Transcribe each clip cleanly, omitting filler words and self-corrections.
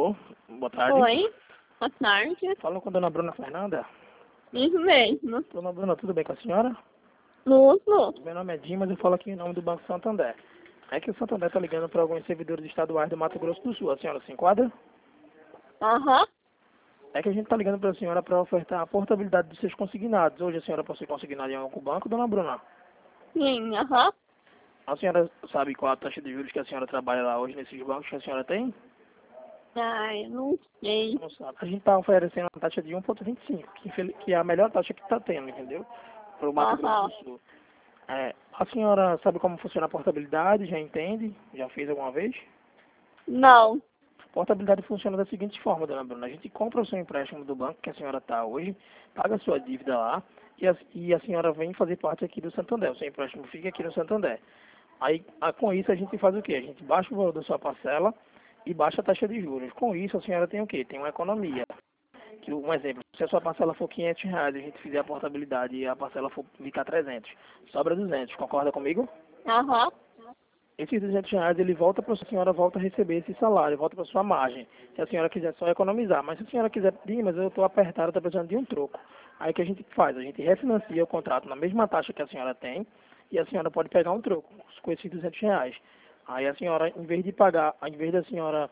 Alô, boa tarde. Oi, boa tarde. Fala com a dona Bruna Fernanda. Isso mesmo. Dona Bruna, tudo bem com a senhora? Lúcio. Meu nome é Dimas, eu falo aqui em nome do Banco Santander. É que o Santander está ligando para alguns servidores estaduais do Mato Grosso do Sul. A senhora se enquadra? Aham. É que a gente está ligando para a senhora para ofertar a portabilidade dos seus consignados. Hoje a senhora possui consignado em algum banco, dona Bruna? Sim, aham. A senhora sabe qual a taxa de juros que a senhora trabalha lá hoje nesses bancos que a senhora tem? Ai, eu não sei. Não sabe. A gente está oferecendo uma taxa de 1,25, que é a melhor taxa que está tendo, entendeu? Para o Mato Grosso Aham. do Sul. A senhora sabe como funciona a portabilidade? Já entende? Já fez alguma vez? Não. Portabilidade funciona da seguinte forma, dona Bruna. A gente compra o seu empréstimo do banco que a senhora está hoje, paga a sua dívida lá e a senhora vem fazer parte aqui do Santander. O seu empréstimo fica aqui no Santander. Aí, com isso, a gente faz o quê? A gente baixa o valor da sua parcela e baixa a taxa de juros. Com isso, a senhora tem o quê? Tem uma economia. Um exemplo, se a sua parcela for R$ 500 e a gente fizer a portabilidade e a parcela for ficar 300, sobra 200. Concorda comigo? Aham. Esses R$ 200 ele volta para a senhora, volta a receber esse salário, volta para sua margem. Se a senhora quiser só economizar. Mas se a senhora quiser, mas eu estou apertado, estou precisando de um troco. Aí o que a gente faz? A gente refinancia o contrato na mesma taxa que a senhora tem e a senhora pode pegar um troco com esses R$ 200. Aí a senhora, em vez de pagar, em vez da senhora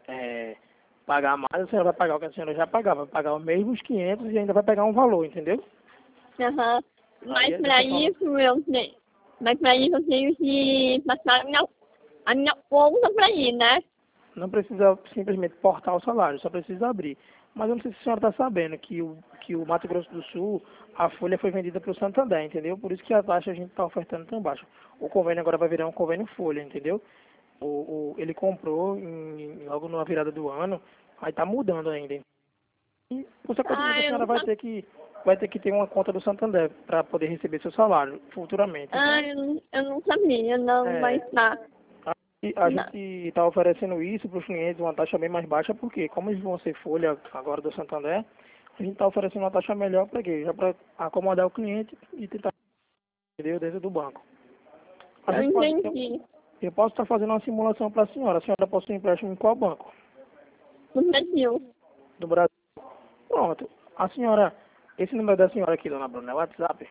pagar mais, a senhora vai pagar o que a senhora já pagava, vai pagar os mesmos 500 e ainda vai pegar um valor, entendeu? Aham. Aí, Mas pra isso eu tenho. Mas pra isso eu tenho que passar a minha conta pra ir, né? Não precisa simplesmente portar o salário, só precisa abrir. Mas eu não sei se a senhora está sabendo que o Mato Grosso do Sul, a folha foi vendida para o Santander, entendeu? Por isso que a taxa a gente está ofertando tão baixa. O convênio agora vai virar um convênio folha, entendeu? Ele comprou logo na virada do ano, aí está mudando ainda. E, consequentemente, a Eu senhora não sabia. vai ter que ter uma conta do Santander para poder receber seu salário futuramente. Então, Eu não sabia, não, é, mas tá. e a Não. gente está oferecendo isso para os clientes, uma taxa bem mais baixa, porque como eles vão ser folha agora do Santander, a gente está oferecendo uma taxa melhor para quê? Já para acomodar o cliente e tentar entender dentro do banco. A Eu gente pode, entendi. eu posso estar fazendo uma simulação para a senhora. A senhora possui empréstimo em qual banco? No Brasil. Do Brasil. Pronto. A senhora, esse número da senhora aqui, dona Bruna, é o WhatsApp?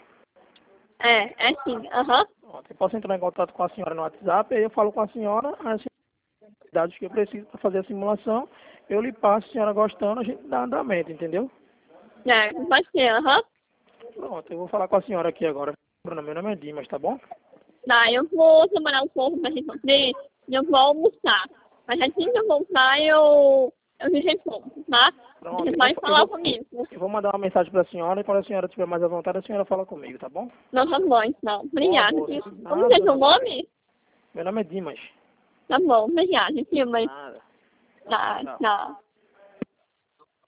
É sim, aham. Pronto. Eu posso entrar em contato com a senhora no WhatsApp, aí eu falo com a senhora as dados que eu preciso para fazer a simulação, eu lhe passo, a senhora gostando, a gente dá andamento, entendeu? Pode ser, aham. Pronto, eu vou falar com a senhora aqui agora. Bruna, meu nome é Dimas, tá bom? Tá, eu vou trabalhar um pouco pra resolver e eu vou almoçar. Mas assim que eu voltar, eu te respondo, tá? Pronto, Você pode falar comigo. eu vou mandar uma mensagem para a senhora e quando a senhora estiver mais à vontade, a senhora fala comigo, tá bom? Não, tá bom, então. Bom Obrigada. almoço. Como que é Nada, seu dona Bruna. nome? Meu nome é Dimas. Tá bom, obrigada, tia, mas Nada. tá, Tchau. tchau.